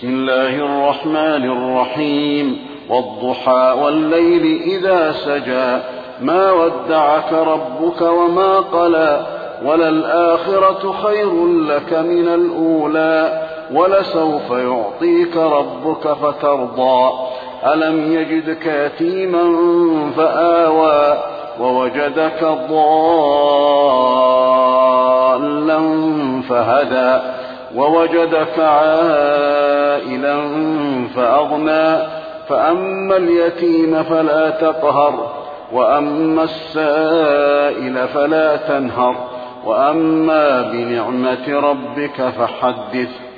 بسم الله الرحمن الرحيم والضحى والليل إذا سجى ما ودعك ربك وما قلى وللآخرة خير لك من الأولى ولسوف يعطيك ربك فترضى ألم يجدك يتيما فآوى ووجدك ضالا فهدى ووجدك عائلا فأغنى فأما اليتيم فلا تقهر وأما السائل فلا تنهر وأما بنعمة ربك فحدث